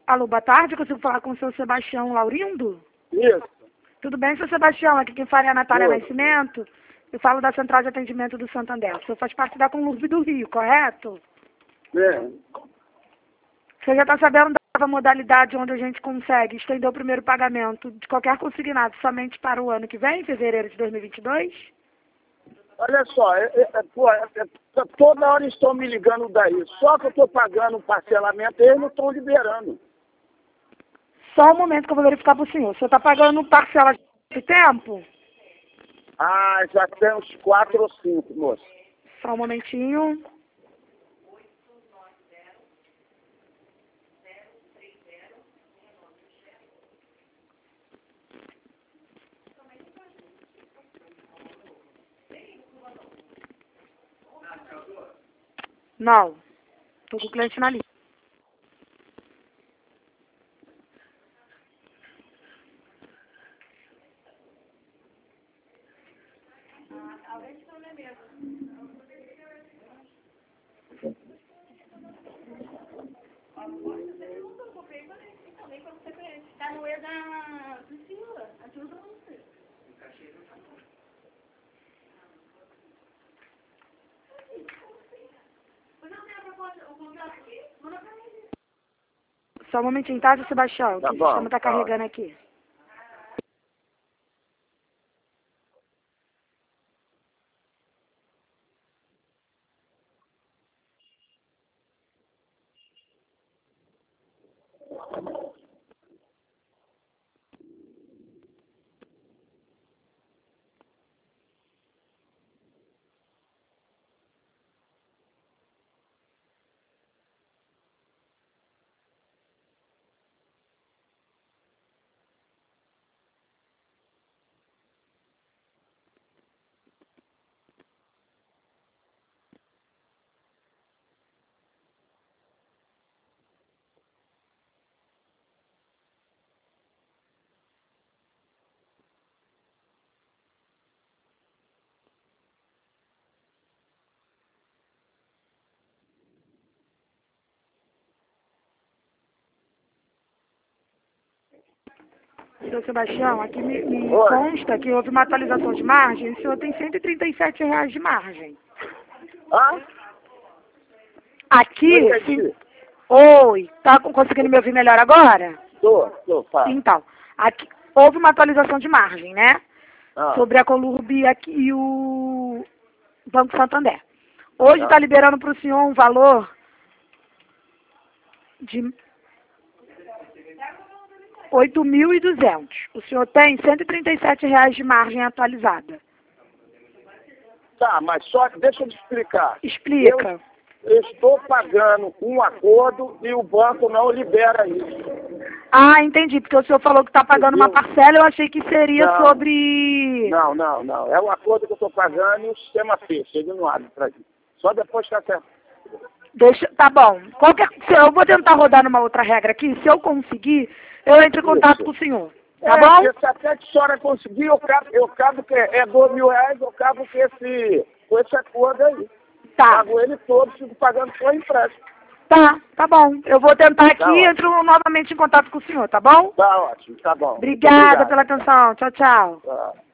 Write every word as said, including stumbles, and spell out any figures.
Alô, boa tarde, consigo falar com o seu Sebastião Laurindo? Isso. Tudo bem, seu Sebastião? Aqui quem fala é a Natália Oi. Nascimento. Eu falo da Central de Atendimento do Santander. O senhor faz parte da Conlurb do Rio, correto? É. O senhor já está sabendo da modalidade onde a gente consegue estender o primeiro pagamento de qualquer consignado somente para o ano que vem, fevereiro de dois mil e vinte e dois? Olha só, é, é, é, pô, é, é, toda hora estão me ligando daí. Só que eu estou pagando um parcelamento e eles não estão liberando. Só um momento que eu vou verificar para o senhor. O senhor está pagando parcela de tempo? Ah, já tem uns quatro ou cinco, moço. Só um momentinho. Não. Estou com o cliente na linha. Tá no E da Priscila, ajuda você. Só um momentinho, tá, seu Sebastião? Tá Que o bom, sistema está tá carregando aqui. Seu Sebastião, aqui me, me Oi. consta que houve uma atualização de margem. O senhor tem cento e trinta e sete reais de margem. Ah? Aqui, Não entendi. sim. Oi, tá com- conseguindo me ouvir melhor agora? Tô, tô, fala. Então, aqui houve uma atualização de margem, né? Ah, Sobre a Conlurb e aqui e o Banco Santander. Hoje Ah. está liberando para o senhor um valor de oito mil e duzentos. O senhor tem cento e trinta e sete reais de margem atualizada. tá, mas só que deixa eu te explicar. Explica. Eu estou pagando um acordo e o banco não libera isso. Ah, entendi, porque o senhor falou que está pagando uma Entendeu? parcela, eu achei que seria Não. sobre... Não, não, não. É um acordo que eu estou pagando e o sistema fecha. Ele não abre para mim. Só depois que acerta. Deixa, tá bom. Qualquer, se eu vou tentar rodar numa outra regra aqui, se eu conseguir, eu entro em contato Isso. com o senhor. Tá É, bom? porque se até que a senhora conseguir, eu cabo, eu cabo que é dois mil reais, eu cabo com esse, com esse acordo aí. Tá, Pago ele todo, fico pagando só empréstimo. tá, tá bom. Eu vou tentar aqui Tá e ótimo. entro novamente em contato com o senhor, tá bom? Tá ótimo, tá bom. Muito Obrigada obrigado. pela atenção. Tchau, tchau. Tá.